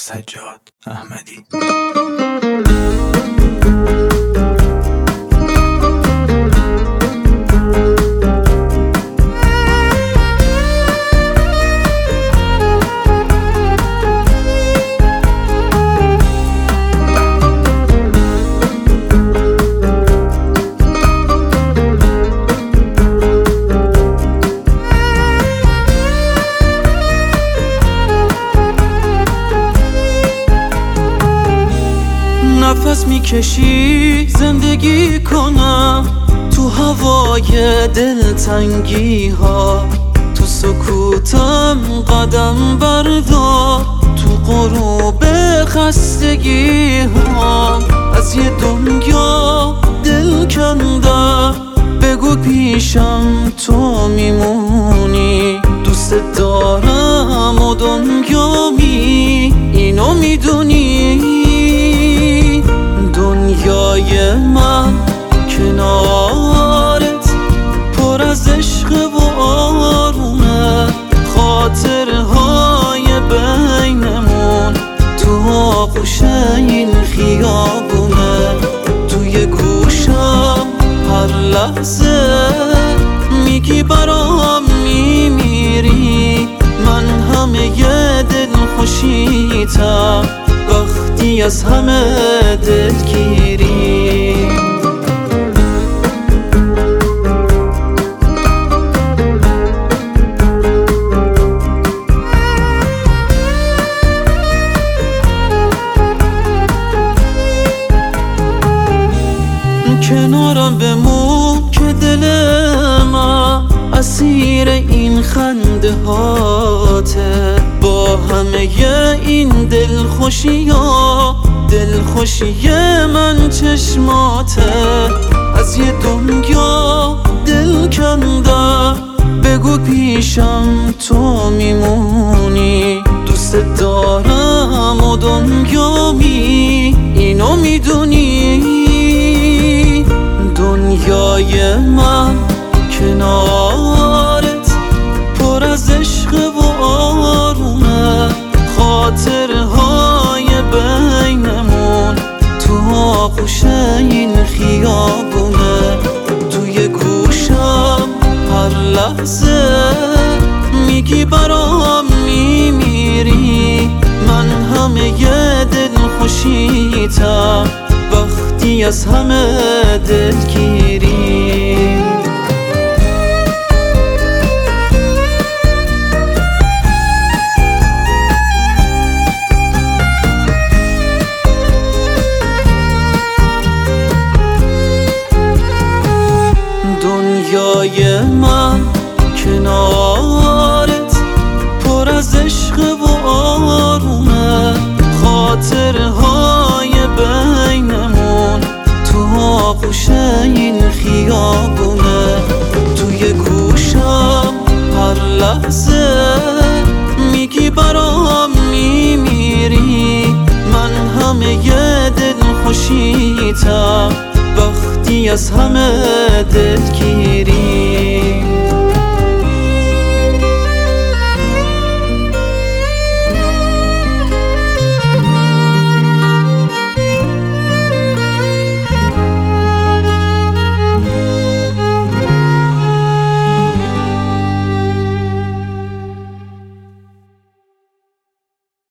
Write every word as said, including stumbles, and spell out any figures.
سجاد احمدی. نفس میکشی زندگی کنم تو هوای دلتنگی ها، تو سکوتم قدم بردار، تو غروب خستگی ها. از یه دنیا دل کندم، بگو پیشم تو میمونی. دوست دارم و دنیامی، اینو میدونی. دنیای من کنارت پر از عشق و آرومه، خاطرهای بینمون تو آغوش این خیابونه. توی گوشم هر لحظه میگی برام میمیری، من همه ی دل خوشیتم وقتی از همه دلگیری. کنارم بمون که دل من اسیر این خنده هاته، با همه این دل خوشی ها دل خوشی من چشماته. از یه دنیا دل کندم، بگو پیشم تو میمونی. دوست دارم و دنیامی، اینو میدونی. دنیای من کنارت پر از عشق و آرومه، خاطرهای بینمون تو آغوش این خیابونه. توی گوشم هر لحظه میگی برام میمیری، من همه ی دل خوشیتم وقتی از همه دلگیری. دنیای من کنارت پر از عشق و آرومه، خاطرهای بینمون تو آغوش این خیابونه. توی گوشم هر لحظه میگی برام میمیری، من همه ی دل خوشیتم وقتی از همه دلگیری.